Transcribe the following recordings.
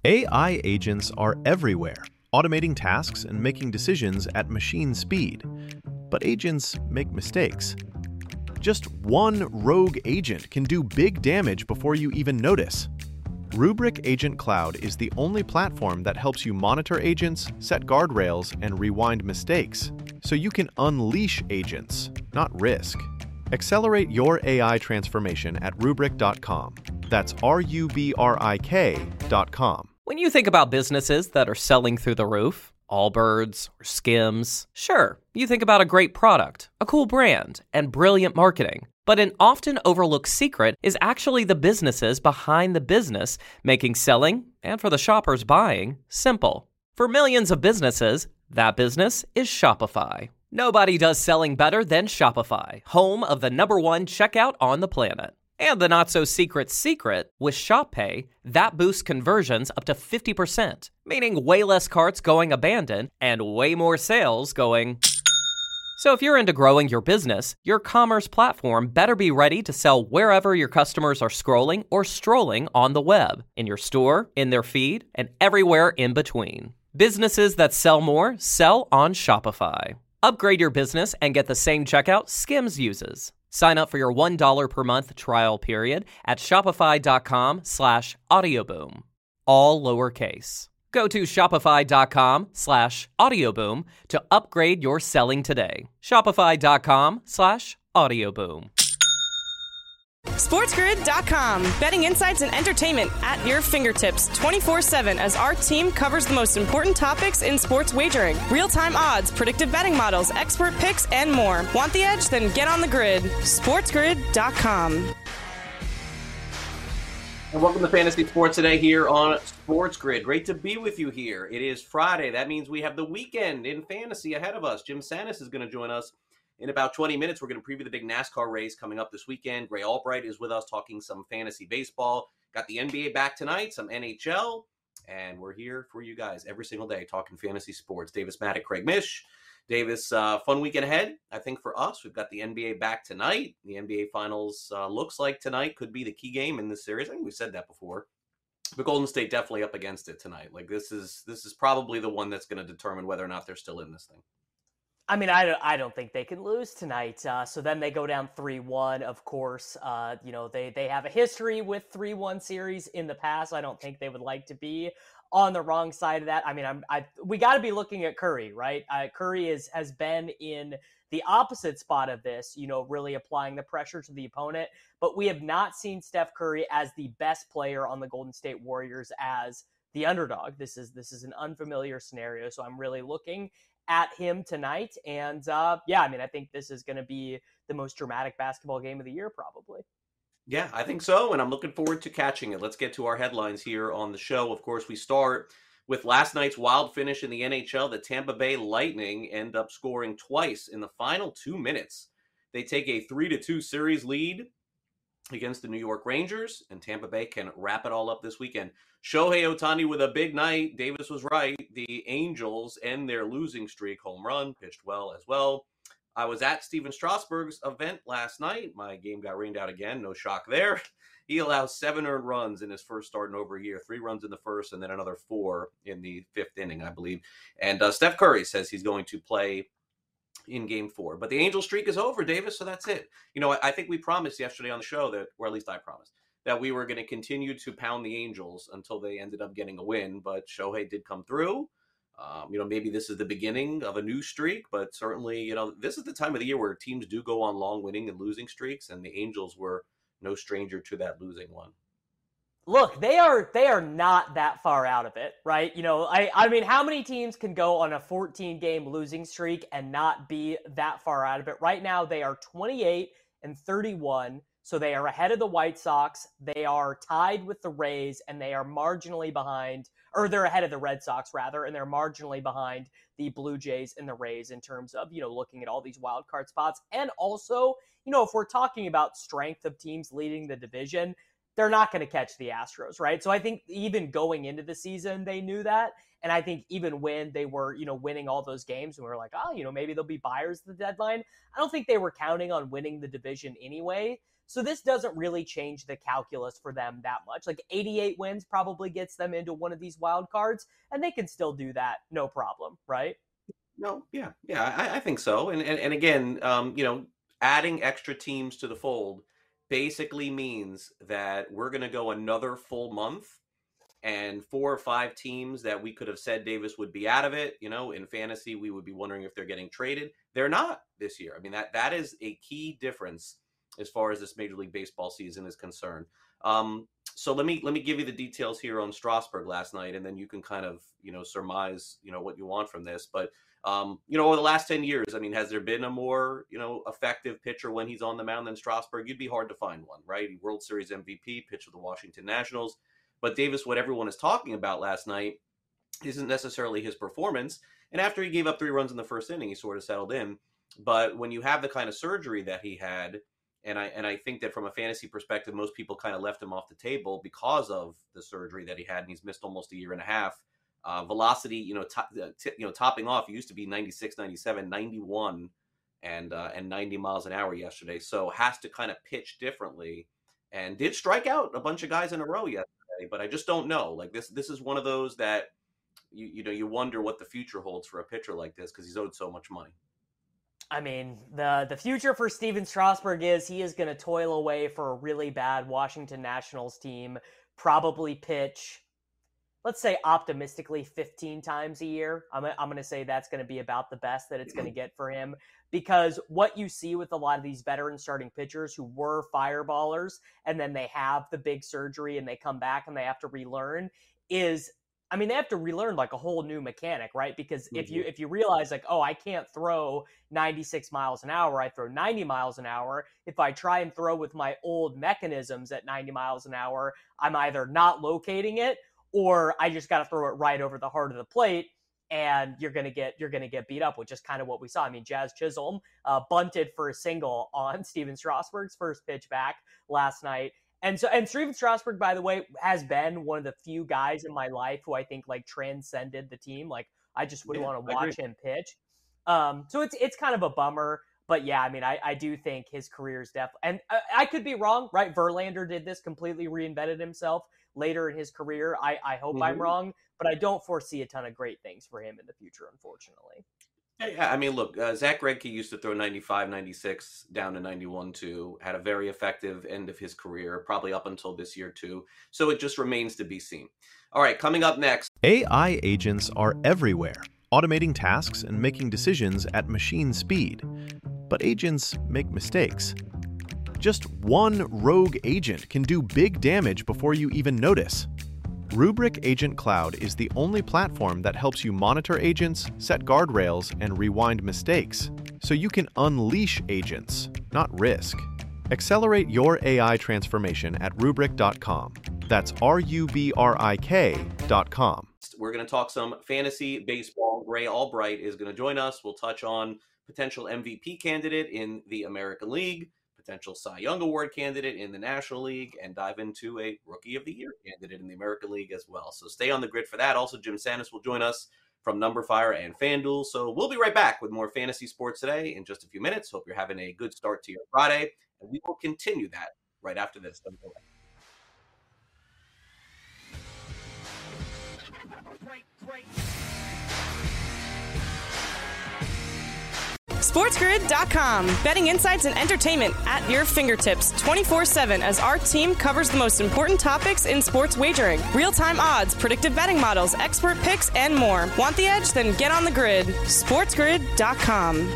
AI agents are everywhere, automating tasks and making decisions at machine speed. But agents make mistakes. Just one rogue agent can do big damage before you even notice. Rubrik Agent Cloud is the only platform that helps you monitor agents, set guardrails, and rewind mistakes, so you can unleash agents, not risk. Accelerate your AI transformation at Rubrik.com. That's RUBRIK.com. When you think about businesses that are selling through the roof, Allbirds or Skims, sure, you think about a great product, a cool brand, and brilliant marketing. But an often overlooked secret is actually the businesses behind the business, making selling, and for the shoppers buying, simple. For millions of businesses, that business is Shopify. Nobody does selling better than Shopify, home of the #1 checkout on the planet. And the not-so-secret secret, with Shop Pay, that boosts conversions up to 50%, meaning way less carts going abandoned and way more sales going... So if you're into growing your business, your commerce platform better be ready to sell wherever your customers are scrolling or strolling on the web, in your store, in their feed, and everywhere in between. Businesses that sell more sell on Shopify. Upgrade your business and get the same checkout Skims uses. Sign up for your $1 per month trial period at shopify.com/audioboom. All lowercase. Go to shopify.com/audioboom to upgrade your selling today. Shopify.com/audioboom. SportsGrid.com. Betting insights and entertainment at your fingertips 24/7 as our team covers the most important topics in sports wagering. Real-time odds, predictive betting models, expert picks, and more. Want the edge? Then get on the grid. SportsGrid.com. And welcome to Fantasy Sports Today here on Sports Grid. Great to be with you here. It is Friday. That means we have the weekend in fantasy ahead of us. Jim Sannes is going to join us in about 20 minutes. We're going to preview the big NASCAR race coming up this weekend. Gray Albright is with us talking some fantasy baseball. Got the NBA back tonight, some NHL, and we're here for you guys every single day talking fantasy sports. Davis Maddock, Craig Mish. Davis, fun weekend ahead, I think, for us. We've got the NBA back tonight. The NBA Finals looks like tonight could be the key game in this series. I think we said that before. But Golden State definitely up against it tonight. Like this is probably the one that's going to determine whether or not they're still in this thing. I mean, I don't think they can lose tonight. So then they go down 3-1, of course. They have a history with 3-1 series in the past. I don't think they would like to be on the wrong side of that. I mean, we got to be looking at Curry, right? Curry has been in the opposite spot of this, really applying the pressure to the opponent. But we have not seen Steph Curry as the best player on the Golden State Warriors as the underdog. This is an unfamiliar scenario. So I'm really looking at him tonight. And I think this is going to be the most dramatic basketball game of the year, probably. Yeah, I think so. And I'm looking forward to catching it. Let's get to our headlines here on the show. Of course, we start with last night's wild finish in the NHL. The Tampa Bay Lightning end up scoring twice in the final 2 minutes. They take a 3-2 series lead against the New York Rangers, and Tampa Bay can wrap it all up this weekend. Shohei Ohtani with a big night. Davis was right. The Angels end their losing streak. Home run, pitched well as well. I was at Steven Strasburg's event last night. My game got rained out again. No shock there. He allows 7 earned runs in his first start in over a year. 3 runs in the first and then another 4 in the 5th inning, I believe. And Steph Curry says he's going to play in game 4. But the Angel streak is over, Davis, so that's it. I think we promised yesterday on the show that, or at least I promised, that we were going to continue to pound the Angels until they ended up getting a win. But Shohei did come through. Maybe this is the beginning of a new streak, but certainly, this is the time of the year where teams do go on long winning and losing streaks, and the Angels were no stranger to that losing one. Look, they are not that far out of it, right? I mean, how many teams can go on a 14-game losing streak and not be that far out of it? Right now, they are 28-31, so they are ahead of the White Sox. They are tied with the Rays, and they are marginally behind, or they're ahead of the Red Sox, rather, and they're marginally behind the Blue Jays and the Rays in terms of, looking at all these wild card spots. And also, if we're talking about strength of teams leading the division, they're not going to catch the Astros, right? So I think even going into the season, they knew that. And I think even when they were, winning all those games, and we were like, maybe they'll be buyers at the deadline, I don't think they were counting on winning the division anyway. So this doesn't really change the calculus for them that much. Like 88 wins probably gets them into one of these wild cards, and they can still do that, no problem, right? No, yeah, I think so. And again, adding extra teams to the fold basically means that we're going to go another full month, and 4 or 5 teams that we could have said Davis would be out of it, in fantasy, we would be wondering if they're getting traded. They're not this year. I mean, that is a key difference as far as this Major League Baseball season is concerned. So let me give you the details here on Strasburg last night, and then you can kind of, surmise, what you want from this. But, over the last 10 years, I mean, has there been a more, effective pitcher when he's on the mound than Strasburg? You'd be hard to find one, right? World Series MVP, pitched with the Washington Nationals. But Davis, what everyone is talking about last night isn't necessarily his performance. And after he gave up 3 runs in the first inning, he sort of settled in. But when you have the kind of surgery that he had, and I think that from a fantasy perspective, most people kind of left him off the table because of the surgery that he had, and he's missed almost a year and a half. Velocity, topping off, it used to be 96, 97, 91, and 90 miles an hour yesterday. So has to kind of pitch differently, and did strike out a bunch of guys in a row yesterday. But I just don't know. Like this is one of those that you wonder what the future holds for a pitcher like this, because he's owed so much money. I mean, the future for Steven Strasburg is he is going to toil away for a really bad Washington Nationals team, probably pitch, let's say optimistically 15 times a year. I'm going to say that's going to be about the best that it's going to get for him, because what you see with a lot of these veteran starting pitchers who were fireballers and then they have the big surgery and they come back and they have to relearn is, I mean, they have to relearn like a whole new mechanic, right? Because if you realize like, oh, I can't throw 96 miles an hour, I throw 90 miles an hour. If I try and throw with my old mechanisms at 90 miles an hour, I'm either not locating it or I just got to throw it right over the heart of the plate, and you're gonna get beat up, which is kind of what we saw. I mean, Jazz Chisholm bunted for a single on Steven Strasburg's first pitch back last night. And Steven Strasburg, by the way, has been one of the few guys in my life who I think like transcended the team. Like I just would want to watch him pitch. So it's kind of a bummer. But yeah, I mean, I do think his career is definitely, and I could be wrong, right? Verlander did this, completely reinvented himself later in his career. I hope I'm wrong, but I don't foresee a ton of great things for him in the future, unfortunately. Yeah, I mean, look, Zach Greinke used to throw 95, 96 down to 91 too. Had a very effective end of his career, probably up until this year too. So it just remains to be seen. All right, coming up next. AI agents are everywhere, automating tasks and making decisions at machine speed. But agents make mistakes. Just one rogue agent can do big damage before you even notice. Rubrik Agent Cloud is the only platform that helps you monitor agents, set guardrails, and rewind mistakes, so you can unleash agents, not risk. Accelerate your AI transformation at Rubrik.com. That's RUBRIK.com. We're going to talk some fantasy baseball. Gray Albright is going to join us. We'll touch on potential MVP candidate in the American League, potential Cy Young Award candidate in the National League, and dive into a Rookie of the Year candidate in the American League as well. So stay on the grid for that. Also, Jim Sannes will join us from Numberfire and FanDuel. So we'll be right back with more fantasy sports today in just a few minutes. Hope you're having a good start to your Friday, and we will continue that right after this. Don't go away. SportsGrid.com. Betting insights and entertainment at your fingertips 24/7 as our team covers the most important topics in sports wagering. Real-time odds, predictive betting models, expert picks, and more. Want the edge? Then get on the grid. SportsGrid.com.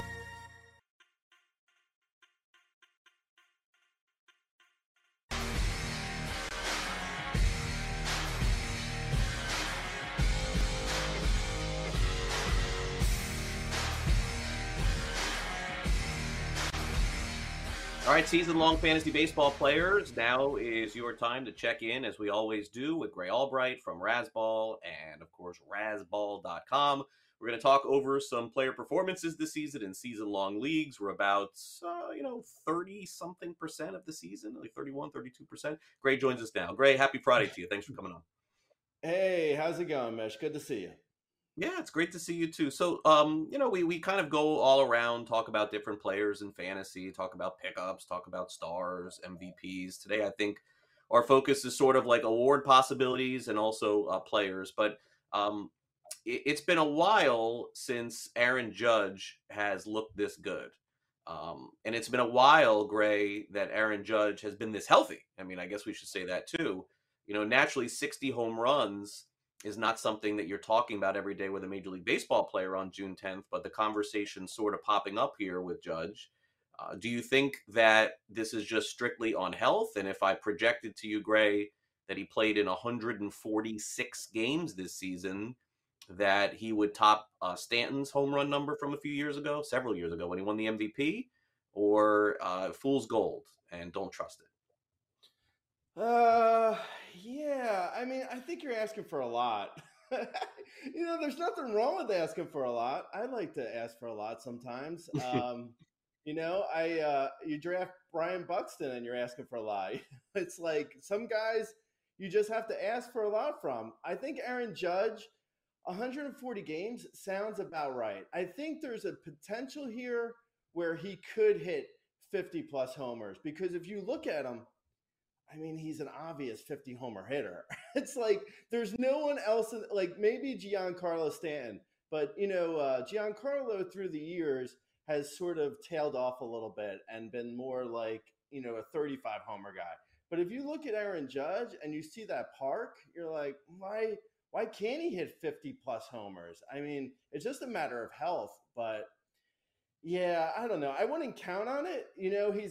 All right, season-long fantasy baseball players, now is your time to check in, as we always do, with Gray Albright from Razzball and, of course, Razzball.com. We're going to talk over some player performances this season in season-long leagues. We're about, 30-something% of the season, like 31, 32%. Gray joins us now. Gray, happy Friday to you. Thanks for coming on. Hey, how's it going, Mesh? Good to see you. Yeah, it's great to see you too. So, we kind of go all around, talk about different players in fantasy, talk about pickups, talk about stars, MVPs. Today, I think our focus is sort of like award possibilities and also players. But um, it's been a while since Aaron Judge has looked this good. And it's been a while, Gray, that Aaron Judge has been this healthy. I mean, I guess we should say that too. Naturally, 60 home runs is not something that you're talking about every day with a Major League Baseball player on June 10th, but the conversation sort of popping up here with Judge. Do you think that this is just strictly on health? And if I projected to you, Gray, that he played in 146 games this season, that he would top Stanton's home run number from a few years ago, several years ago, when he won the MVP, or fool's gold and don't trust it? Yeah. I mean, I think you're asking for a lot. There's nothing wrong with asking for a lot. I like to ask for a lot sometimes. You draft Brian Buxton and you're asking for a lot. It's like some guys you just have to ask for a lot from. I think Aaron Judge, 140 games sounds about right. I think there's a potential here where he could hit 50 plus homers because if you look at him, I mean, he's an obvious 50 homer hitter. It's like there's no one else like maybe Giancarlo Stanton, but Giancarlo through the years has sort of tailed off a little bit and been more like, a 35 homer guy. But if you look at Aaron Judge and you see that park, you're like, why can't he hit 50 plus homers? I mean, it's just a matter of health, but yeah, I don't know. I wouldn't count on it. He's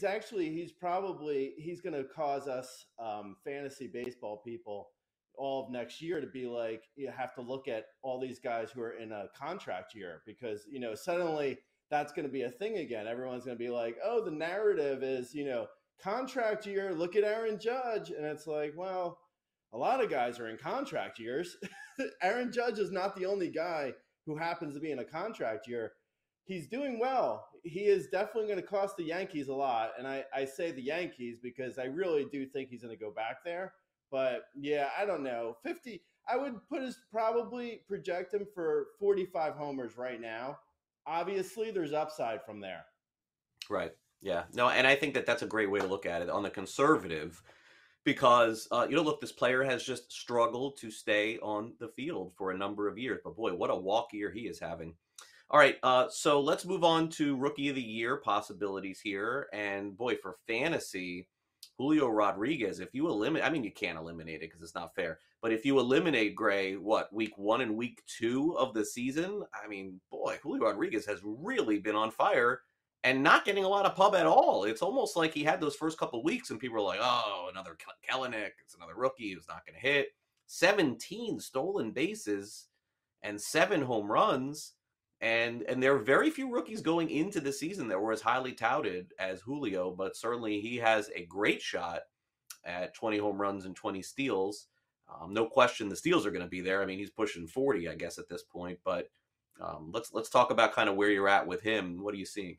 going to cause us fantasy baseball people all of next year to be like, you have to look at all these guys who are in a contract year because, suddenly that's going to be a thing again. Everyone's going to be like, oh, the narrative is, contract year, look at Aaron Judge. And it's like, well, a lot of guys are in contract years. Aaron Judge is not the only guy who happens to be in a contract year. He's doing well. He is definitely going to cost the Yankees a lot. And I say the Yankees because I really do think he's going to go back there. But yeah, I don't know. 50, I would probably project him for 45 homers right now. Obviously, there's upside from there. Right. Yeah. No, and I think that that's a great way to look at it on the conservative because, look, this player has just struggled to stay on the field for a number of years. But boy, what a walk year he is having. All right, so let's move on to Rookie of the Year possibilities here. And boy, for fantasy, Julio Rodriguez, if you eliminate, I mean, you can't eliminate it because it's not fair. But if you eliminate Gray, week 1 and week 2 of the season, I mean, boy, Julio Rodriguez has really been on fire and not getting a lot of pub at all. It's almost like he had those first couple of weeks and people were like, oh, another Kelenic, it's another rookie who's not going to hit. 17 stolen bases and 7 home runs. And there are very few rookies going into the season that were as highly touted as Julio, but certainly he has a great shot at 20 home runs and 20 steals. No question the steals are going to be there. I mean, he's pushing 40, I guess, at this point. But let's talk about kind of where you're at with him. What are you seeing?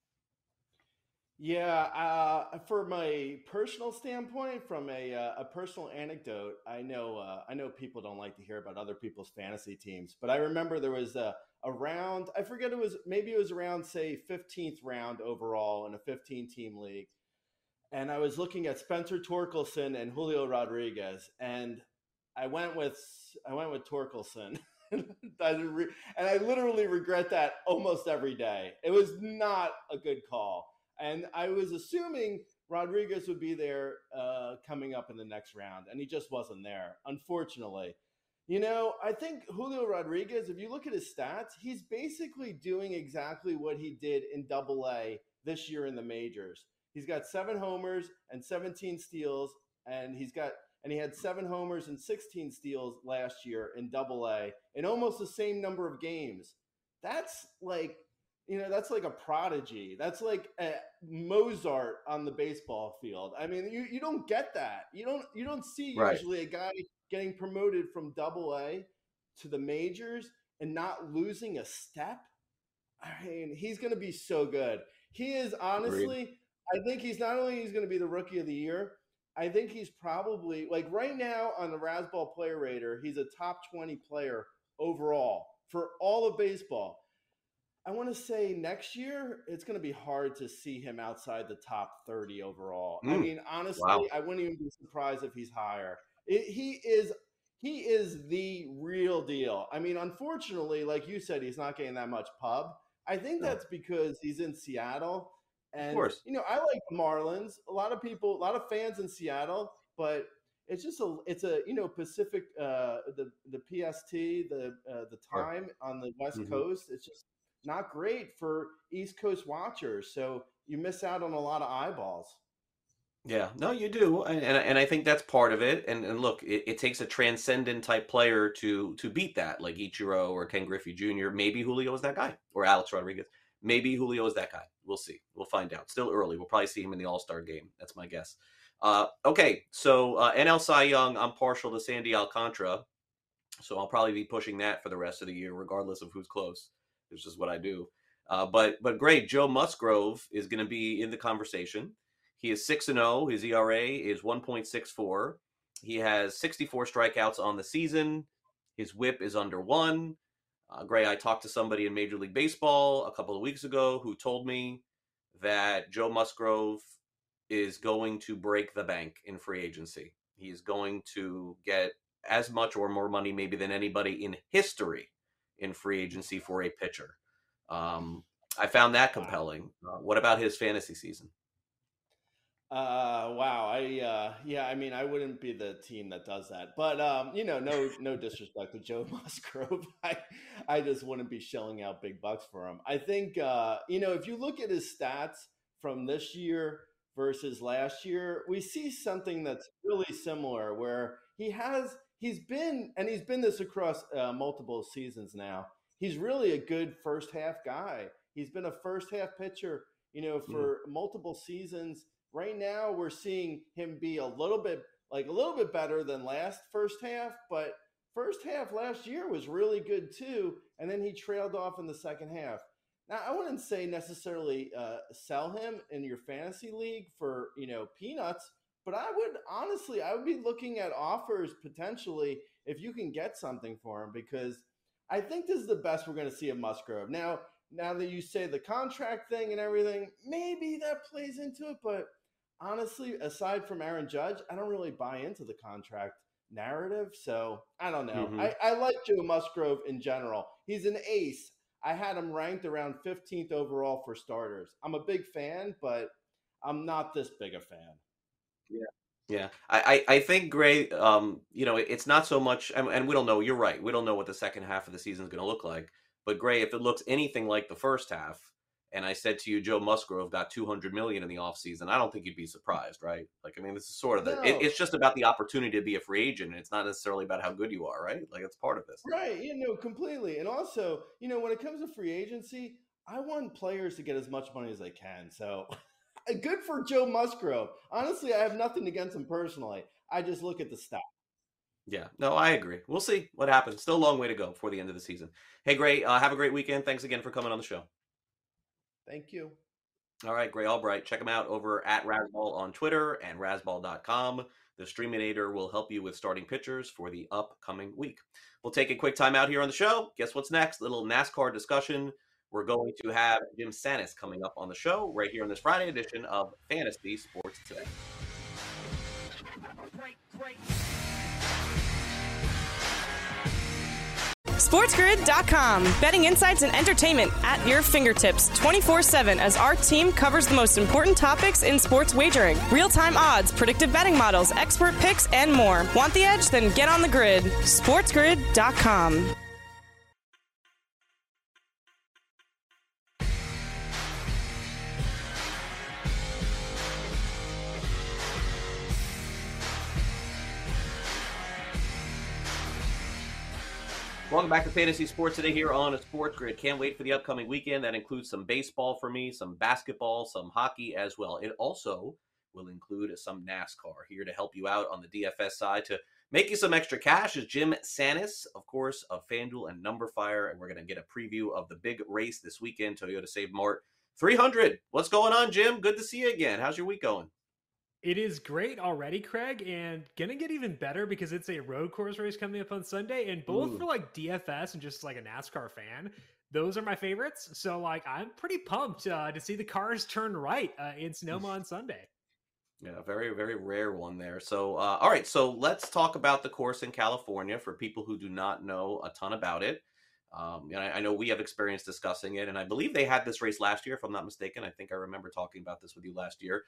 Yeah, for my personal standpoint, from a personal anecdote, I know people don't like to hear about other people's fantasy teams, but I remember there was a round, I forget maybe it was around, say, 15th round overall in a 15-team league, and I was looking at Spencer Torkelson and Julio Rodriguez, and I went with Torkelson. And I literally regret that almost every day. It was not a good call. And I was assuming Rodriguez would be there coming up in the next round, and he just wasn't there, unfortunately. I think Julio Rodriguez, if you look at his stats, he's basically doing exactly what he did in Double-A this year in the majors. He's got 7 homers and 17 steals, and he had 7 homers and 16 steals last year in Double-A in almost the same number of games. That's like a prodigy. That's like a Mozart on the baseball field. I mean, you don't get that. You don't see usually a guy getting promoted from Double-A to the majors and not losing a step. I mean, he's going to be so good. He is honestly, agreed. I think he's going to be the Rookie of the Year. I think he's probably, like right now on the Razzball Player Rater, he's a top 20 player overall for all of baseball. I want to say next year, it's going to be hard to see him outside the top 30 overall. I mean, honestly, Wow. I wouldn't even be surprised if he's higher. He is the real deal. I mean, unfortunately, like you said, he's not getting that much pub. I think that's because he's in Seattle. And, Of course. I like the Marlins. A lot of fans in Seattle, but it's just a Pacific, the PST, the time on the West Coast. It's just not great for East Coast watchers. So you miss out on a lot of eyeballs. Yeah, no, you do, and I think that's part of it. And look, it takes a transcendent type player to beat that, like Ichiro or Ken Griffey Jr. Maybe Julio is that guy, or Alex Rodriguez. Maybe Julio is that guy. We'll see. We'll find out. Still early. We'll probably see him in the All-Star game. That's my guess. Okay, so NL Cy Young, I'm partial to Sandy Alcantara, so I'll probably be pushing that for the rest of the year, regardless of who's close. It's just what I do. But great, Joe Musgrove is going to be in the conversation. He is 6-0. His ERA is 1.64. He has 64 strikeouts on the season. His WHIP is under 1. Gray, I talked to somebody in Major League Baseball a couple of weeks ago who told me that Joe Musgrove is going to break the bank in free agency. He's going to get as much or more money maybe than anybody in history in free agency for a pitcher. I found that compelling. What about his fantasy season? Wow. I mean, I wouldn't be the team that does that, but no disrespect to Joe Musgrove. I just wouldn't be shelling out big bucks for him. I think, if you look at his stats from this year versus last year, we see something that's really similar where he's been this across multiple seasons now. He's really a good first half guy. He's been a first half pitcher, for multiple seasons. Right now, we're seeing him be a little bit better than last first half, but first half last year was really good too, and then he trailed off in the second half. Now, I wouldn't say necessarily sell him in your fantasy league for peanuts, but I would be looking at offers potentially if you can get something for him, because I think this is the best we're going to see of Musgrove. Now that you say the contract thing and everything, maybe that plays into it, but honestly, aside from Aaron Judge, I don't really buy into the contract narrative. So I don't know. I like Joe Musgrove in general. He's an ace. I had him ranked around 15th overall for starters. I'm a big fan, but I'm not this big a fan. Yeah. I think, Gray, it's not so much, and we don't know, you're right. We don't know what the second half of the season is going to look like. But Gray, if it looks anything like the first half, and I said to you, Joe Musgrove got $200 million in the offseason, I don't think you'd be surprised, right? This is sort of it's just about the opportunity to be a free agent. It's not necessarily about how good you are, right? It's part of this. Right, completely. And also, when it comes to free agency, I want players to get as much money as they can. So good for Joe Musgrove. Honestly, I have nothing against him personally. I just look at the stats. Yeah, no, I agree. We'll see what happens. Still a long way to go before the end of the season. Hey, Gray, have a great weekend. Thanks again for coming on the show. Thank you. All right, Gray Albright. Check him out over at Razzball on Twitter and Razzball.com. The Streaminator will help you with starting pitchers for the upcoming week. We'll take a quick time out here on the show. Guess what's next? Little NASCAR discussion. We're going to have Jim Sannes coming up on the show right here on this Friday edition of Fantasy Sports Today. SportsGrid.com. Betting insights and entertainment at your fingertips 24/7 as our team covers the most important topics in sports wagering. Real-time odds, predictive betting models, expert picks, and more. Want the edge? Then get on the grid. SportsGrid.com. Welcome back to Fantasy Sports Today here on a Sports Grid. Can't wait for the upcoming weekend. That includes some baseball for me, some basketball, some hockey as well. It also will include some NASCAR. Here to help you out on the DFS side to make you some extra cash is Jim Sannes, of course, of FanDuel and NumberFire. And we're going to get a preview of the big race this weekend, Toyota Save Mart 300. What's going on, Jim? Good to see you again. How's your week going? It is great already, Craig, and gonna get even better because it's a road course race coming up on Sunday, and both for like DFS and just like a NASCAR fan, those are my favorites. So like I'm pretty pumped to see the cars turn right in Sonoma on Sunday. Yeah, very, very rare one there. So, all right, so let's talk about the course in California for people who do not know a ton about it. And I know we have experience discussing it, and I believe they had this race last year, if I'm not mistaken. I think I remember talking about this with you last year.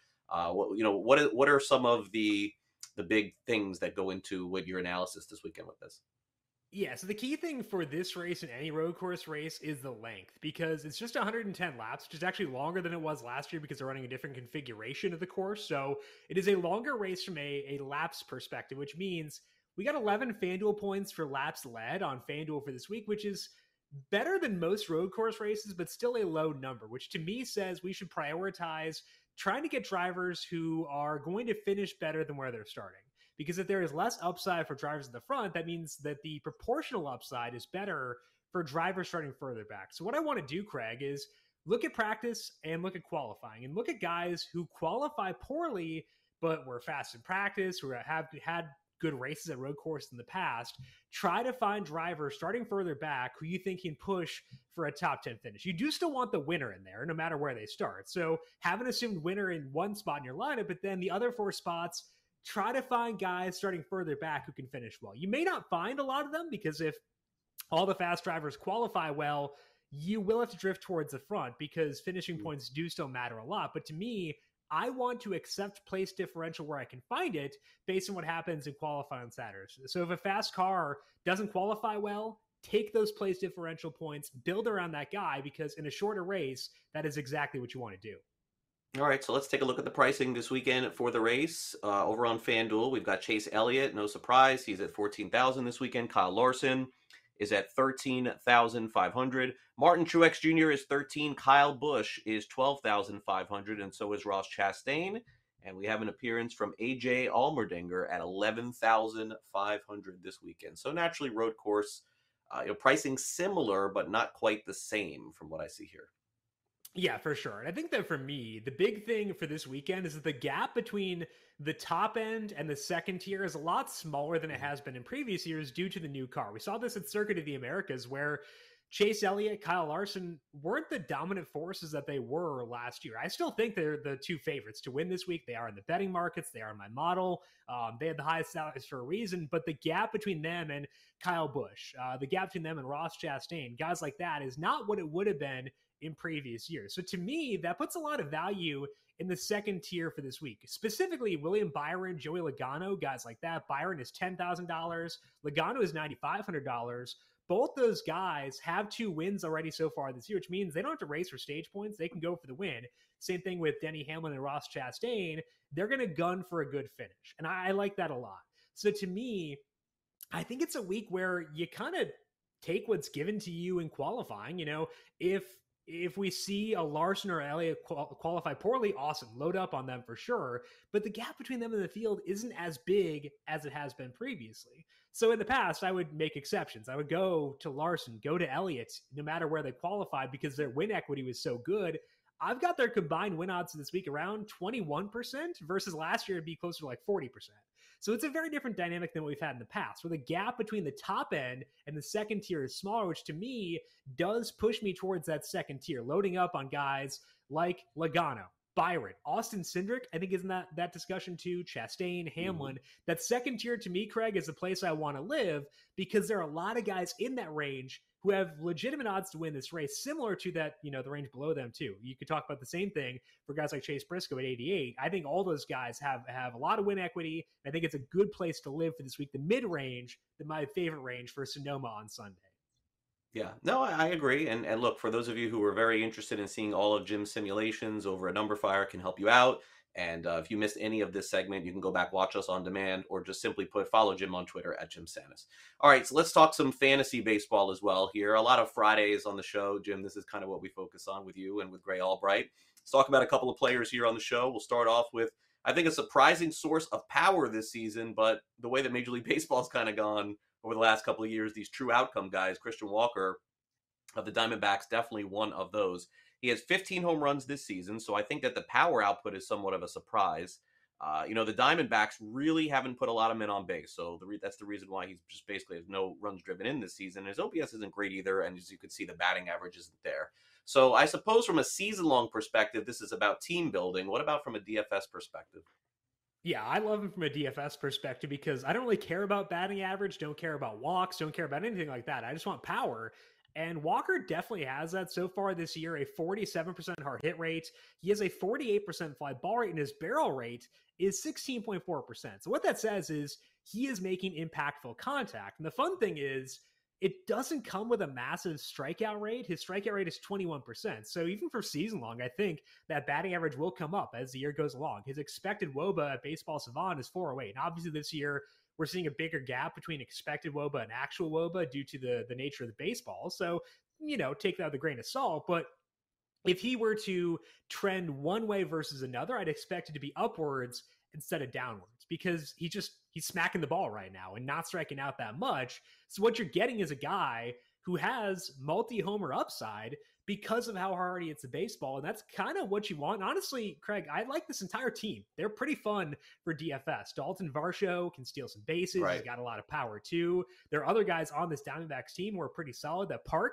What are some of the big things that go into with your analysis this weekend with this? Yeah, so the key thing for this race and any road course race is the length, because it's just 110 laps, which is actually longer than it was last year because they're running a different configuration of the course. So it is a longer race from a laps perspective, which means we got 11 FanDuel points for laps led on FanDuel for this week, which is better than most road course races, but still a low number, which to me says we should prioritize trying to get drivers who are going to finish better than where they're starting. Because if there is less upside for drivers in the front, that means that the proportional upside is better for drivers starting further back. So what I want to do, Craig, is look at practice and look at qualifying and look at guys who qualify poorly, but were fast in practice, who have had good races at road course in the past. Try to find drivers starting further back who you think can push for a top 10 finish. You do still want the winner in there, no matter where they start. So have an assumed winner in one spot in your lineup, but then the other 4 spots, try to find guys starting further back who can finish well. You may not find a lot of them because if all the fast drivers qualify well, you will have to drift towards the front because finishing points do still matter a lot. But to me, I want to accept place differential where I can find it based on what happens in qualifying on Saturdays. So if a fast car doesn't qualify well, take those place differential points, build around that guy, because in a shorter race, that is exactly what you want to do. All right, so let's take a look at the pricing this weekend for the race. Over on FanDuel, we've got Chase Elliott. No surprise, he's at $14,000 this weekend. Kyle Larson is at $13,500. Martin Truex Jr. is $13,000. Kyle Busch is $12,500, and so is Ross Chastain. And we have an appearance from AJ Allmendinger at $11,500 this weekend. So naturally, road course pricing similar, but not quite the same from what I see here. Yeah, for sure. And I think that for me, the big thing for this weekend is that the gap between the top end and the second tier is a lot smaller than it has been in previous years due to the new car. We saw this at Circuit of the Americas where Chase Elliott, Kyle Larson weren't the dominant forces that they were last year. I still think they're the 2 favorites to win this week. They are in the betting markets. They are in my model. They had the highest salaries for a reason, but the gap between them and Kyle Busch, the gap between them and Ross Chastain, guys like that, is not what it would have been in previous years. So to me, that puts a lot of value in the second tier for this week. Specifically, William Byron, Joey Logano, guys like that. Byron is $10,000. Logano is $9,500. Both those guys have 2 wins already so far this year, which means they don't have to race for stage points. They can go for the win. Same thing with Denny Hamlin and Ross Chastain. They're going to gun for a good finish. And I like that a lot. So to me, I think it's a week where you kind of take what's given to you in qualifying. You know, if we see a Larson or Elliott qualify poorly, awesome. Load up on them for sure. But the gap between them in the field isn't as big as it has been previously. So in the past, I would make exceptions. I would go to Larson, go to Elliott, no matter where they qualified, because their win equity was so good. I've got their combined win odds this week around 21% versus last year it'd be closer to like 40%. So it's a very different dynamic than what we've had in the past, where the gap between the top end and the second tier is smaller, which to me does push me towards that second tier, loading up on guys like Logano, Byron, Austin Cindric, I think is in that discussion too, Chastain, Hamlin. That second tier to me, Craig, is the place I want to live because there are a lot of guys in that range who have legitimate odds to win this race, similar to that, the range below them too. You could talk about the same thing for guys like Chase Briscoe at 88. I think all those guys have a lot of win equity. I think it's a good place to live for this week. The mid-range, my favorite range for Sonoma on Sunday. Yeah, no, I agree. And look, for those of you who are very interested in seeing all of Jim's simulations over at Numberfire, can help you out. And if you missed any of this segment, you can go back, watch us on demand, or just simply follow Jim on Twitter at Jim Sannes. All right, so let's talk some fantasy baseball as well here. A lot of Fridays on the show, Jim. This is kind of what we focus on with you and with Gray Albright. Let's talk about a couple of players here on the show. We'll start off with, I think, a surprising source of power this season, but the way that Major League Baseball has kind of gone over the last couple of years, these true outcome guys, Christian Walker of the Diamondbacks, definitely one of those. He has 15 home runs this season, so I think that the power output is somewhat of a surprise. The Diamondbacks really haven't put a lot of men on base, so that's the reason why he's just basically has no runs driven in this season. His OPS isn't great either, and as you can see, the batting average isn't there. So I suppose from a season-long perspective, this is about team building. What about from a DFS perspective? Yeah, I love him from a DFS perspective because I don't really care about batting average, don't care about walks, don't care about anything like that. I just want power. And Walker definitely has that so far this year, a 47% hard hit rate. He has a 48% fly ball rate, and his barrel rate is 16.4%. So what that says is he is making impactful contact. And the fun thing is, it doesn't come with a massive strikeout rate. His strikeout rate is 21%. So even for season long, I think that batting average will come up as the year goes along. His expected WOBA at Baseball Savant is 408. And obviously this year, we're seeing a bigger gap between expected WOBA and actual WOBA due to the nature of the baseball. So, take that with a grain of salt. But if he were to trend one way versus another, I'd expect it to be upwards instead of downwards because he's smacking the ball right now and not striking out that much. So what you're getting is a guy who has multi-homer upside because of how hard he hits the baseball. And that's kind of what you want. Honestly, Craig, I like this entire team. They're pretty fun for DFS. Dalton Varsho can steal some bases. Right. He's got a lot of power too. There are other guys on this Diamondbacks team who are pretty solid. That Park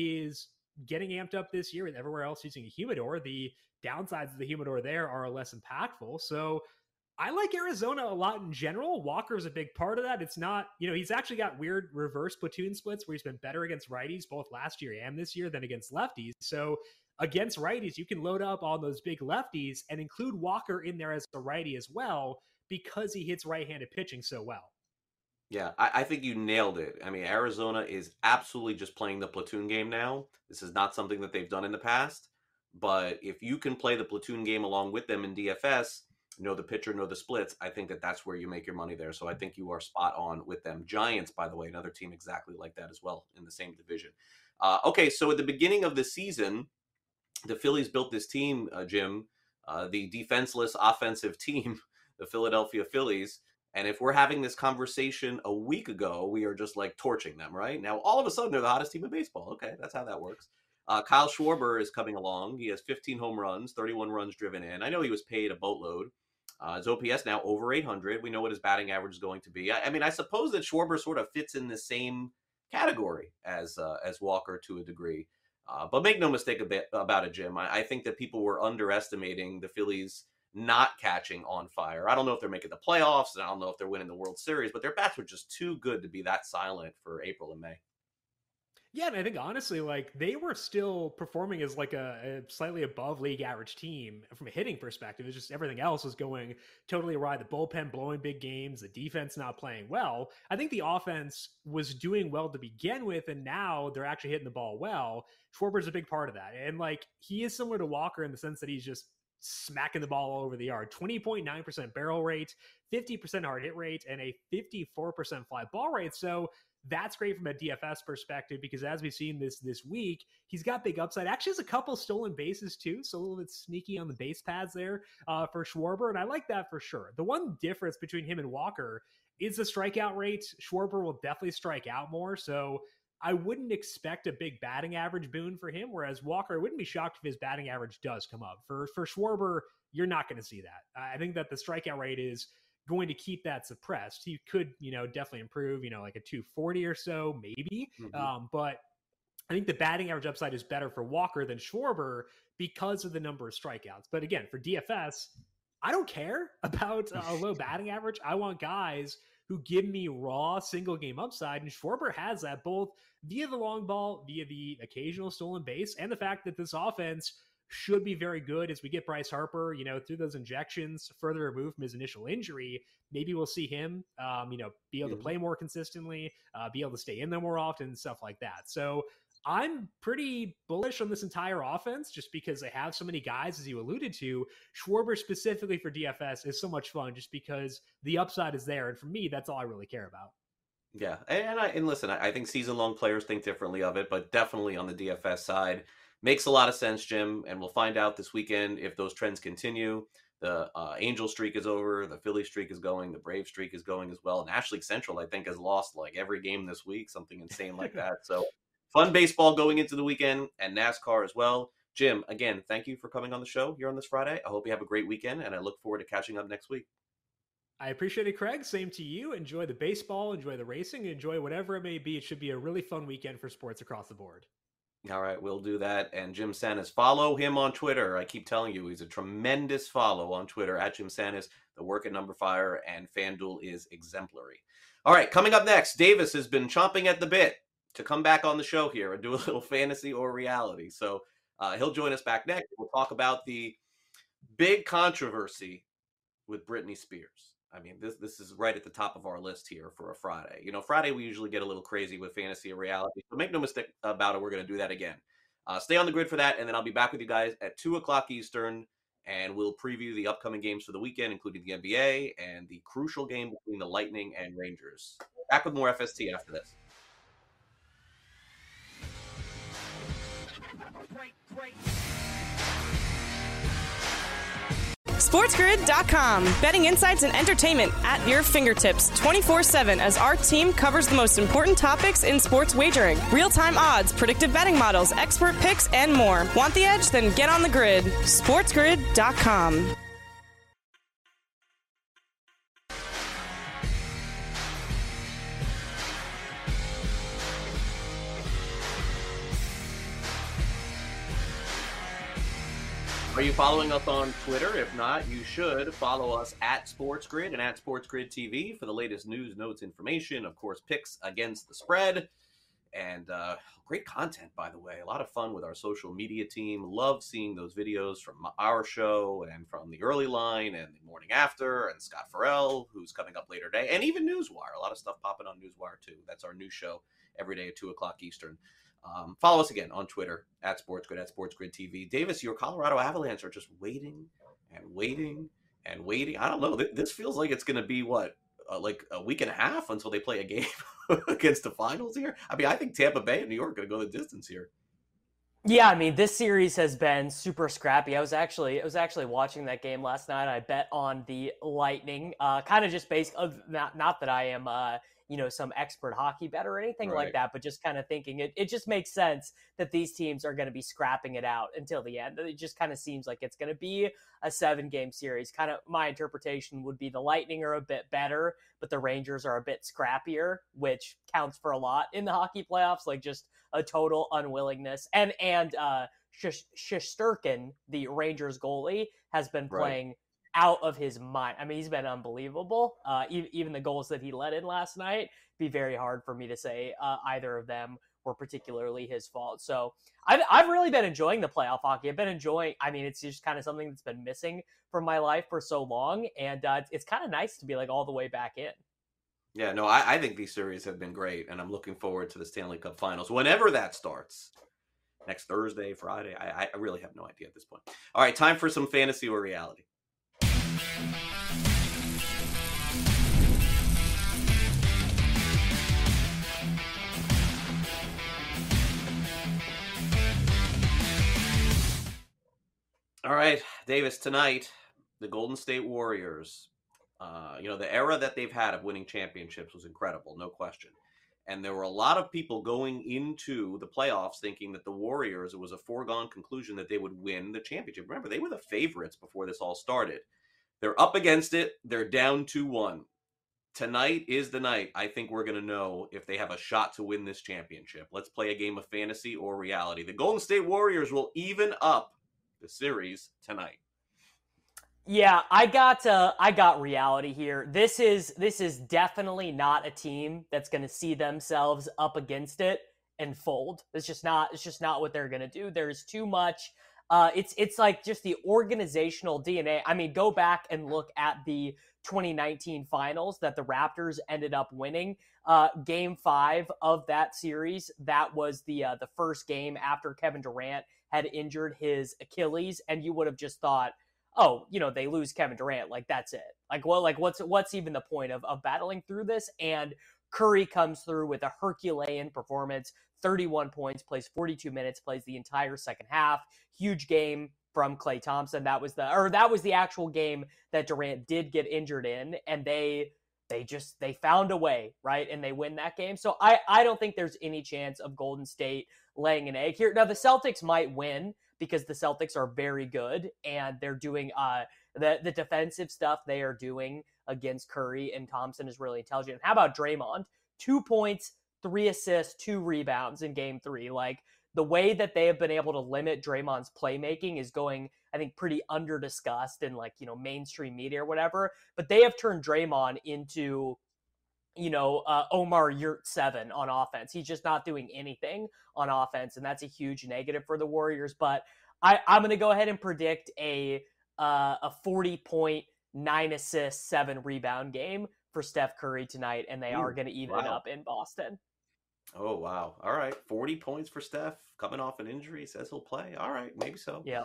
is getting amped up this year with everywhere else using a humidor. The downsides of the humidor there are less impactful. So I like Arizona a lot in general. Walker's a big part of that. It's not, he's actually got weird reverse platoon splits where he's been better against righties both last year and this year than against lefties. So against righties, you can load up on those big lefties and include Walker in there as a righty as well because he hits right-handed pitching so well. Yeah, I think you nailed it. I mean, Arizona is absolutely just playing the platoon game now. This is not something that they've done in the past. But if you can play the platoon game along with them in DFS, know the pitcher, know the splits, I think that's where you make your money there. So I think you are spot on with them. Giants, by the way, another team exactly like that as well in the same division. Okay, so at the beginning of the season, the Phillies built this team, Jim, the defenseless offensive team, the Philadelphia Phillies. And if we're having this conversation a week ago, we are just like torching them, right? Now, all of a sudden, they're the hottest team in baseball. Okay, that's how that works. Kyle Schwarber is coming along. He has 15 home runs, 31 runs driven in. I know he was paid a boatload. His OPS now over 800. We know what his batting average is going to be. I mean, I suppose that Schwarber sort of fits in the same category as Walker to a degree. But make no mistake about it, Jim. I think that people were underestimating the Phillies not catching on fire. I don't know if they're making the playoffs, and I don't know if they're winning the World Series, but their bats were just too good to be that silent for April and May. Yeah, and I think honestly, they were still performing as a slightly above league average team from a hitting perspective. It's just everything else was going totally awry. The bullpen blowing big games, the defense not playing well. I think the offense was doing well to begin with, and now they're actually hitting the ball well. Schwarber's a big part of that. And he is similar to Walker in the sense that he's just smacking the ball all over the yard. 20.9% barrel rate, 50% hard hit rate, and a 54% fly ball rate. So that's great from a DFS perspective because as we've seen this week, he's got big upside. Actually has a couple stolen bases too, so a little bit sneaky on the base paths there for Schwarber, and I like that for sure. The one difference between him and Walker is the strikeout rate. Schwarber will definitely strike out more, so I wouldn't expect a big batting average boon for him, whereas Walker, I wouldn't be shocked if his batting average does come up. For Schwarber, you're not going to see that. I think that the strikeout rate is going to keep that suppressed. He could, definitely improve, like a 240 or so, maybe. Mm-hmm. But I think the batting average upside is better for Walker than Schwarber because of the number of strikeouts. But again, for DFS, I don't care about a low batting average. I want guys who give me raw single game upside. And Schwarber has that both via the long ball, via the occasional stolen base, and the fact that this offense should be very good as we get Bryce Harper, through those injections further removed from his initial injury. Maybe we'll see him, be able to play more consistently, be able to stay in there more often, stuff like that. So I'm pretty bullish on this entire offense just because they have so many guys, as you alluded to. Schwarber specifically for DFS is so much fun just because the upside is there. And for me, that's all I really care about. Yeah. And listen, I think season-long players think differently of it, but definitely on the DFS side, makes a lot of sense, Jim, and we'll find out this weekend if those trends continue. The Angel streak is over, the Philly streak is going, the Brave streak is going as well. National League Central, I think, has lost every game this week, something insane like that. So fun baseball going into the weekend, and NASCAR as well. Jim, again, thank you for coming on the show here on this Friday. I hope you have a great weekend, and I look forward to catching up next week. I appreciate it, Craig. Same to you. Enjoy the baseball, enjoy the racing, enjoy whatever it may be. It should be a really fun weekend for sports across the board. All right, we'll do that. And Jim Sannes, follow him on Twitter. I keep telling you, he's a tremendous follow on Twitter at Jim Sannes. The work at Number Fire and FanDuel is exemplary. All right, coming up next, Davis has been chomping at the bit to come back on the show here and do a little fantasy or reality. So he'll join us back next. We'll talk about the big controversy with Britney Spears. I mean, this is right at the top of our list here for a Friday. You know, Friday we usually get a little crazy with fantasy or reality. So make no mistake about it, we're going to do that again. Stay on the grid for that, and then I'll be back with you guys at 2 o'clock Eastern, and we'll preview the upcoming games for the weekend, including the NBA and the crucial game between the Lightning and Rangers. Back with more FST after this. SportsGrid.com. Betting insights and entertainment at your fingertips 24/7 as our team covers the most important topics in sports wagering. Real-time odds, predictive betting models, expert picks, and more. Want the edge? Then get on the grid. SportsGrid.com. Are you following us on Twitter? If not, you should follow us at SportsGrid and at SportsGrid TV for the latest news, notes, information, of course, picks against the spread, and great content, by the way. A lot of fun with our social media team. Love seeing those videos from our show and from the early line and the morning after, and Scott Farrell, who's coming up later today, and even Newswire. A lot of stuff popping on Newswire, too. That's our new show every day at 2 o'clock Eastern. Follow us again on Twitter at SportsGrid, at SportsGrid TV. Davis, your Colorado Avalanche are just waiting and waiting and waiting. I don't know. This feels like it's going to be, like a week and a half until they play a game against the finals here. I mean, I think Tampa Bay and New York are going to go the distance here. Yeah, I mean, this series has been super scrappy. I was actually watching that game last night. I bet on the Lightning, kind of just based of not that I am some expert hockey bet or anything like that, but just kind of thinking it just makes sense that these teams are going to be scrapping it out until the end. It just kind of seems like it's going to be a 7-game series. Kind of my interpretation would be the Lightning are a bit better, but the Rangers are a bit scrappier, which counts for a lot in the hockey playoffs, like just a total unwillingness. And Shesterkin, the Rangers goalie, has been playing out of his mind. I mean, he's been unbelievable. Even the goals that he let in last night, be very hard for me to say either of them were particularly his fault. So I've really been enjoying the playoff hockey. I've been enjoying, I mean, it's just kind of something that's been missing from my life for so long. And it's kind of nice to be like all the way back in. Yeah, no, I think these series have been great, and I'm looking forward to the Stanley Cup Finals, whenever that starts. Next Thursday, Friday, I really have no idea at this point. All right, time for some fantasy or reality. All right, Davis, tonight, the Golden State Warriors, the era that they've had of winning championships was incredible, no question. And there were a lot of people going into the playoffs thinking that the Warriors, it was a foregone conclusion that they would win the championship. Remember, they were the favorites before this all started. They're up against it. They're down 2-1. Tonight is the night I think we're going to know if they have a shot to win this championship. Let's play a game of fantasy or reality. The Golden State Warriors will even up the series tonight. Yeah, I got reality here. This is definitely not a team that's going to see themselves up against it and fold. It's just not what they're going to do. There's too much. It's like just the organizational DNA. I mean, go back and look at the 2019 finals that the Raptors ended up winning. Game 5 of that series, that was the first game after Kevin Durant had injured his Achilles, and you would have just thought, oh, they lose Kevin Durant, like that's it. What's even the point of battling through this? And Curry comes through with a Herculean performance, 31 points, plays 42 minutes, plays the entire second half. Huge game from Klay Thompson. That was the actual game that Durant did get injured in, and they they found a way, right? And they win that game. So I don't think there's any chance of Golden State laying an egg here. Now the Celtics might win because the Celtics are very good and they're doing the defensive stuff they are doing against Curry and Thompson is really intelligent. How about Draymond? 2 points, 3 assists, 2 rebounds in game 3. Like, the way that they have been able to limit Draymond's playmaking is going, I think, pretty under-discussed in, like, mainstream media or whatever. But they have turned Draymond into, Omar Yurt-7 on offense. He's just not doing anything on offense, and that's a huge negative for the Warriors. But I'm going to go ahead and predict a 40-point, 9 assists, 7 rebound game for Steph Curry tonight, and they are going to even it up in Boston. Oh, wow. All right. 40 points for Steph coming off an injury. Says he'll play. All right. Maybe so. Yeah.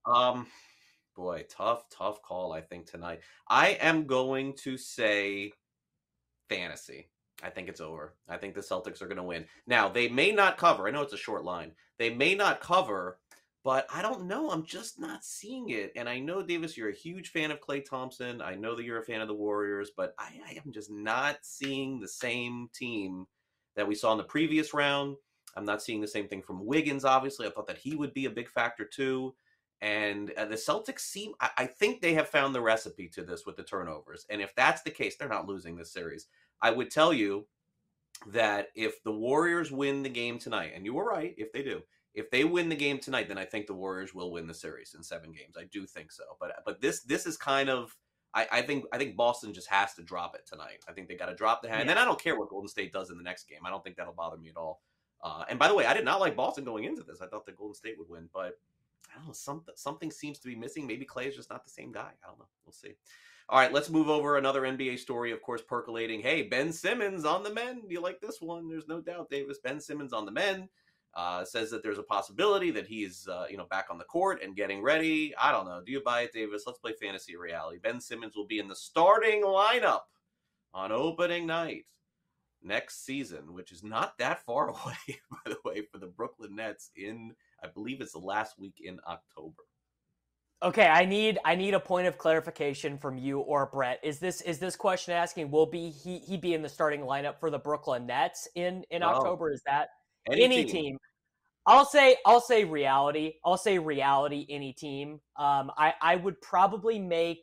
Boy, tough call, I think, tonight. I am going to say fantasy. I think it's over. I think the Celtics are going to win. Now, they may not cover. I know it's a short line. They may not cover, but I don't know. I'm just not seeing it. And I know, Davis, you're a huge fan of Klay Thompson. I know that you're a fan of the Warriors, but I am just not seeing the same team that we saw in the previous round. I'm not seeing the same thing from Wiggins, obviously. I thought that he would be a big factor too. And the Celtics I think they have found the recipe to this with the turnovers. And if that's the case, they're not losing this series. I would tell you that if the Warriors win the game tonight, and you were right, if they do, if they win the game tonight, then I think the Warriors will win the series in 7 games. I do think so. But this is kind of, I think Boston just has to drop it tonight. I think they got to drop the hand. And then I don't care what Golden State does in the next game. I don't think that'll bother me at all. And by the way, I did not like Boston going into this. I thought that Golden State would win, but I don't know. Something seems to be missing. Maybe Klay is just not the same guy. I don't know. We'll see. All right, let's move over. Another NBA story, of course, percolating. Hey, Ben Simmons on the men. You like this one? There's no doubt, Davis. Ben Simmons on the men. Says that there's a possibility that he's back on the court and getting ready. I don't know. Do you buy it, Davis? Let's play fantasy reality. Ben Simmons will be in the starting lineup on opening night next season, which is not that far away, by the way, for the Brooklyn Nets in, I believe it's the last week in October. Okay, I need a point of clarification from you or Brett. Is this question asking will he be in the starting lineup for the Brooklyn Nets in October? Is that any team? I'll say reality. I'll say reality. Any team. I would probably make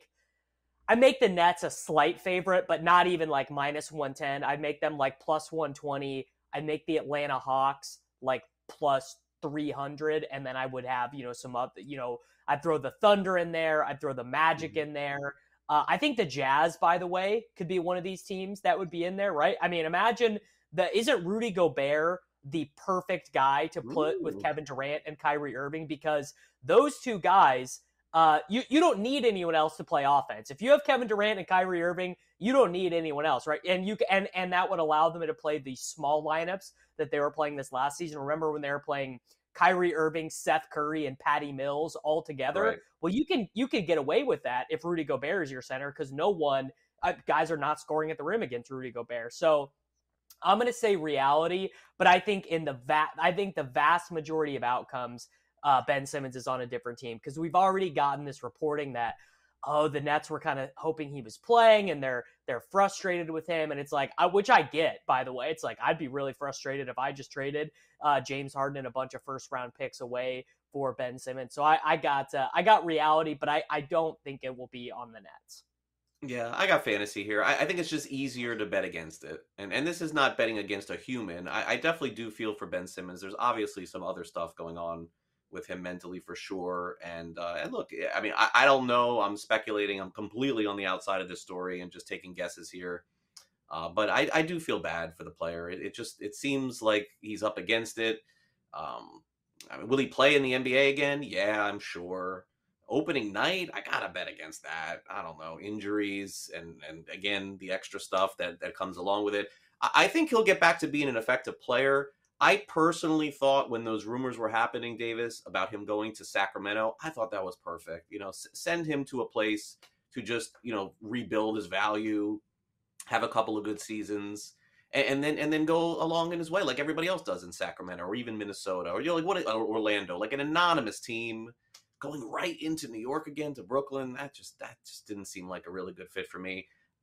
the Nets a slight favorite, but not even like minus 110. I'd make them like plus 120. I'd make the Atlanta Hawks like plus 300, and then I would have some up. I'd throw the Thunder in there. I'd throw the Magic in there. I think the Jazz, by the way, could be one of these teams that would be in there, right? I mean, imagine isn't Rudy Gobert the perfect guy to put with Kevin Durant and Kyrie Irving? Because those two guys, you don't need anyone else to play offense. If you have Kevin Durant and Kyrie Irving, you don't need anyone else, right? And that would allow them to play these small lineups that they were playing this last season. Remember when they were playing Kyrie Irving, Seth Curry, and Patty Mills all together? Right. Well, you can get away with that if Rudy Gobert is your center, because guys are not scoring at the rim against Rudy Gobert. So I'm going to say reality, but I think the vast majority of outcomes, Ben Simmons is on a different team, because we've already gotten this reporting that, the Nets were kind of hoping he was playing and they're frustrated with him. And it's like, which I get, by the way. It's like, I'd be really frustrated if I just traded James Harden and a bunch of first round picks away for Ben Simmons. So I got reality, but I don't think it will be on the Nets. Yeah, I got fantasy here. I think it's just easier to bet against it. And this is not betting against a human. I definitely do feel for Ben Simmons. There's obviously some other stuff going on with him mentally for sure. And look, I mean, I don't know. I'm speculating. I'm completely on the outside of this story and just taking guesses here. But I do feel bad for the player. It seems like he's up against it. I mean, will he play in the NBA again? Yeah, I'm sure. Opening night, I gotta bet against that. I don't know, injuries and again, the extra stuff that comes along with it. I think he'll get back to being an effective player. I personally thought when those rumors were happening, Davis, about him going to Sacramento, I thought that was perfect. Send him to a place to just, rebuild his value, have a couple of good seasons, and then go along in his way like everybody else does in Sacramento or even Minnesota or or Orlando, like an anonymous team going right into New York again to Brooklyn. That just didn't seem like a really good fit for me.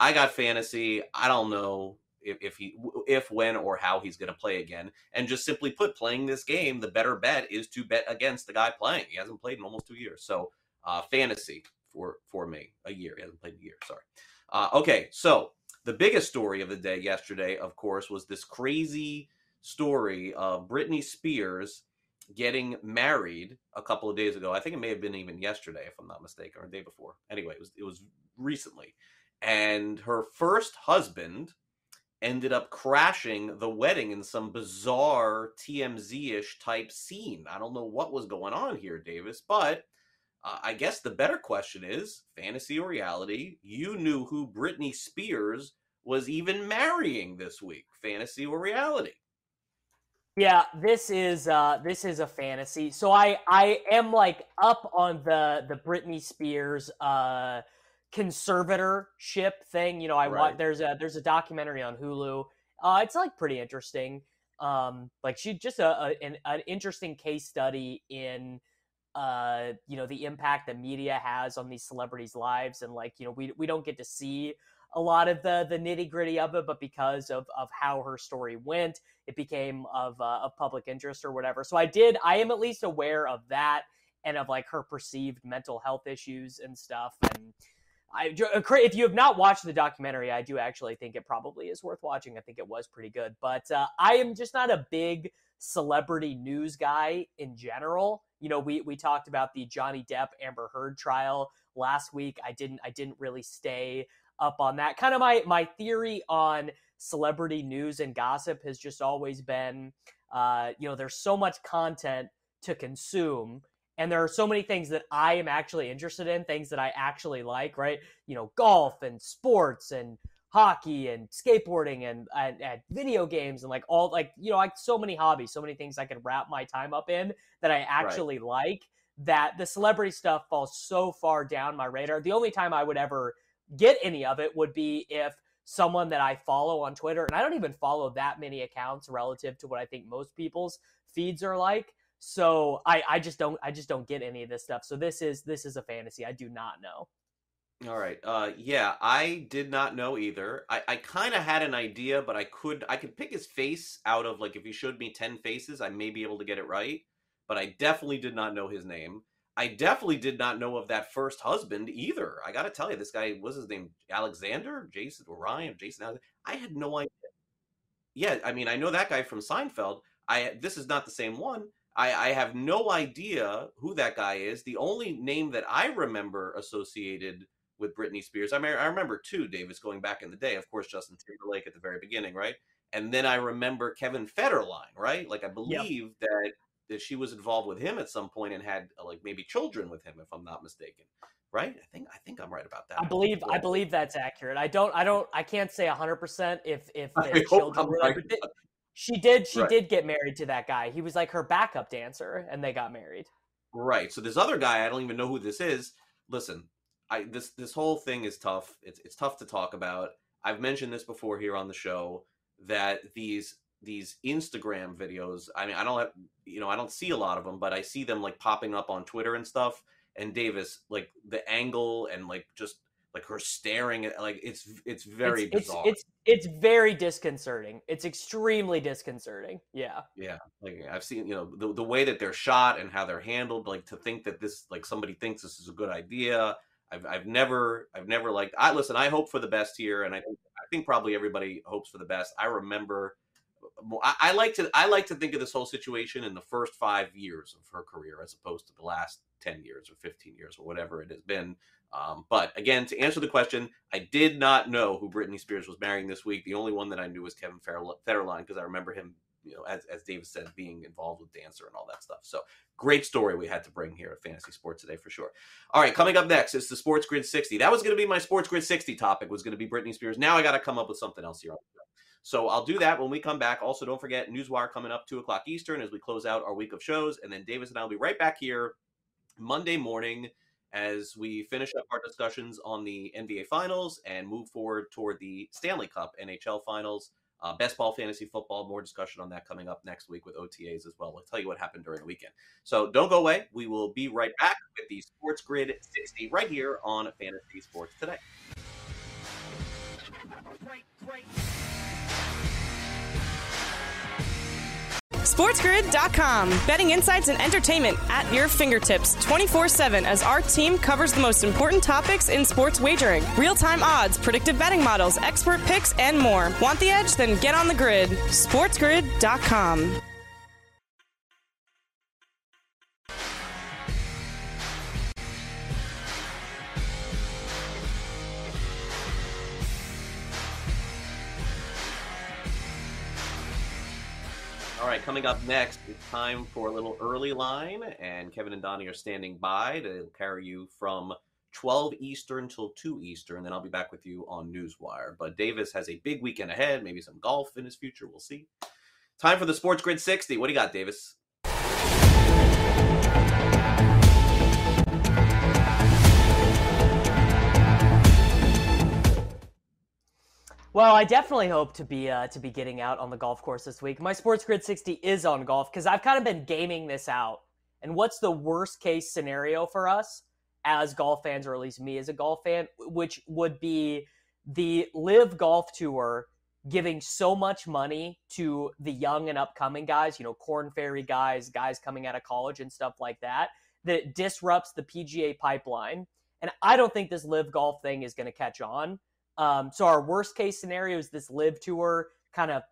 I got fantasy. I don't know if, when, or how he's going to play again. And just simply put, playing this game, the better bet is to bet against the guy playing. He hasn't played in almost 2 years. So fantasy for me, a year. He hasn't played a year, sorry. Okay, so the biggest story of the day yesterday, of course, was this crazy story of Britney Spears getting married a couple of days ago. I think it may have been even yesterday, if I'm not mistaken, or the day before. Anyway, it was recently. And her first husband ended up crashing the wedding in some bizarre TMZ-ish type scene. I don't know what was going on here, Davis, but I guess the better question is, fantasy or reality, you knew who Britney Spears was even marrying this week. Fantasy or reality? Yeah, this is a fantasy. So I am like up on the Britney Spears conservatorship thing. You know, Right. there's a documentary on Hulu. It's like pretty interesting. Like she just an interesting case study in you know, the impact that media has on these celebrities' lives, and like, you know, we don't get to see a lot of the nitty gritty of it, but because of how her story went, it became of public interest or whatever. So I am at least aware of that, and of like her perceived mental health issues and stuff. And if you have not watched the documentary, I do actually think it probably is worth watching. I think it was pretty good, but I am just not a big celebrity news guy in general. You know, we talked about the Johnny Depp Amber Heard trial last week. I didn't really stay up on that. Kind of my theory on celebrity news and gossip has just always been, you know, there's so much content to consume, and there are so many things that I am actually interested in, things that I actually like, right? You know, golf and sports and hockey and skateboarding and video games and like all, like, you know, like so many hobbies, so many things I could wrap my time up in that I actually like, that the celebrity stuff falls so far down my radar. The only time I would ever get any of it would be if someone that I follow on Twitter, and I don't even follow that many accounts relative to what I think most people's feeds are like. So I just don't get any of this stuff. So this is a fantasy. I do not know. All right. Yeah, I did not know either. I kind of had an idea, but I could pick his face out of, like, if you showed me 10 faces, I may be able to get it right. But I definitely did not know his name. I definitely did not know of that first husband either. I got to tell you, this guy, was his name Alexander? Jason or Ryan? Jason Alexander? I had no idea. Yeah, I mean, I know that guy from Seinfeld. This is not the same one. I have no idea who that guy is. The only name that I remember associated with Britney Spears, I remember two, Davis, going back in the day. Of course, Justin Timberlake at the very beginning, right? And then I remember Kevin Federline, right? Like, I believe that she was involved with him at some point and had like maybe children with him, if I'm not mistaken. Right? I think I'm right about that. I believe that's accurate. I can't say 100% if the children were like, she did get married to that guy. He was like her backup dancer, and they got married. Right. So this other guy, I don't even know who this is. Listen, this whole thing is tough. It's tough to talk about. I've mentioned this before here on the show, that these Instagram videos, I mean, I don't see a lot of them, but I see them like popping up on Twitter and stuff. And Davis, like the angle and like just like her staring at, like, it's very bizarre. It's very disconcerting. It's extremely disconcerting. Yeah. Yeah. Like, I've seen, you know, the way that they're shot and how they're handled, like, to think that this, like, somebody thinks this is a good idea. I've never liked, I hope for the best here. And I think probably everybody hopes for the best. I remember, I like to think of this whole situation in the first 5 years of her career, as opposed to the last 10 years or 15 years or whatever it has been. But again, to answer the question, I did not know who Britney Spears was marrying this week. The only one that I knew was Kevin Federline, because I remember him, you know, as Davis said, being involved with Dancer and all that stuff. So great story we had to bring here at Fantasy Sports Today for sure. All right, coming up next is the Sports Grid 60. That was going to be my Sports Grid 60 topic, was going to be Britney Spears. Now I got to come up with something else here on the show. So I'll do that when we come back. Also, don't forget Newswire coming up 2 o'clock Eastern as we close out our week of shows. And then Davis and I will be right back here Monday morning as we finish up our discussions on the NBA Finals and move forward toward the Stanley Cup NHL Finals. Best ball fantasy football, more discussion on that coming up next week with OTAs as well. We'll tell you what happened during the weekend. So don't go away. We will be right back with the Sports Grid 60 right here on Fantasy Sports Today. SportsGrid.com. Betting insights and entertainment at your fingertips 24/7 as our team covers the most important topics in sports wagering. Real-time odds, predictive betting models, expert picks, and more. Want the edge? Then get on the grid. SportsGrid.com. All right, coming up next, it's time for a little early line, and Kevin and Donnie are standing by to carry you from 12 Eastern till 2 Eastern. Then I'll be back with you on Newswire. But Davis has a big weekend ahead, maybe some golf in his future. We'll see. Time for the Sports Grid 60. What do you got, Davis? Well, I definitely hope to be getting out on the golf course this week. My Sports Grid 60 is on golf because I've kind of been gaming this out. And what's the worst case scenario for us as golf fans, or at least me as a golf fan, which would be the Live Golf Tour giving so much money to the young and upcoming guys, Korn Ferry guys coming out of college and stuff like that, that it disrupts the PGA pipeline. And I don't think this Live Golf thing is going to catch on. So our worst case scenario is this Live Tour kind of,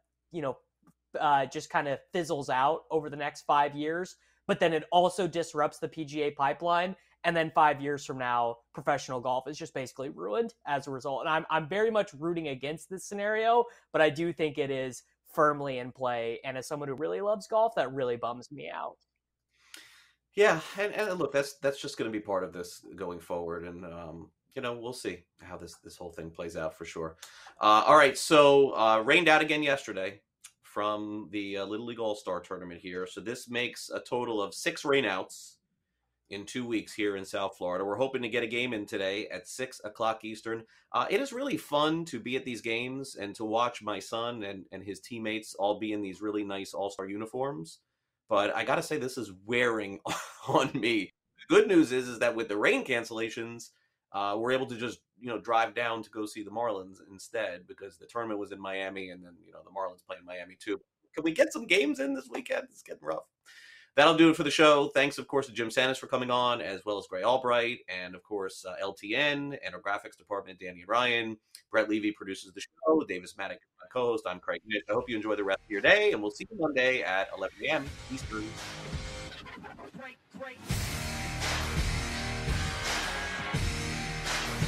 just kind of fizzles out over the next 5 years, but then it also disrupts the PGA pipeline. And then 5 years from now, professional golf is just basically ruined as a result. And I'm very much rooting against this scenario, but I do think it is firmly in play. And as someone who really loves golf, that really bums me out. Yeah, and look, that's just going to be part of this going forward, and we'll see how this whole thing plays out for sure. All right, so rained out again yesterday from the Little League All-Star Tournament here. So this makes a total of 6 rainouts in 2 weeks here in South Florida. We're hoping to get a game in today at 6 o'clock Eastern. It is really fun to be at these games and to watch my son and his teammates all be in these really nice All-Star uniforms. But I got to say, this is wearing on me. The good news is that with the rain cancellations, we're able to just, drive down to go see the Marlins instead, because the tournament was in Miami, and then, the Marlins play in Miami too. Can we get some games in this weekend? It's getting rough. That'll do it for the show. Thanks, of course, to Jim Santis for coming on, as well as Gray Albright, and, of course, LTN and our graphics department, Danny and Ryan. Brett Levy produces the show. Davis Maddock is my co-host. I'm Craig Nish. I hope you enjoy the rest of your day, and we'll see you Monday at 11 a.m. Eastern.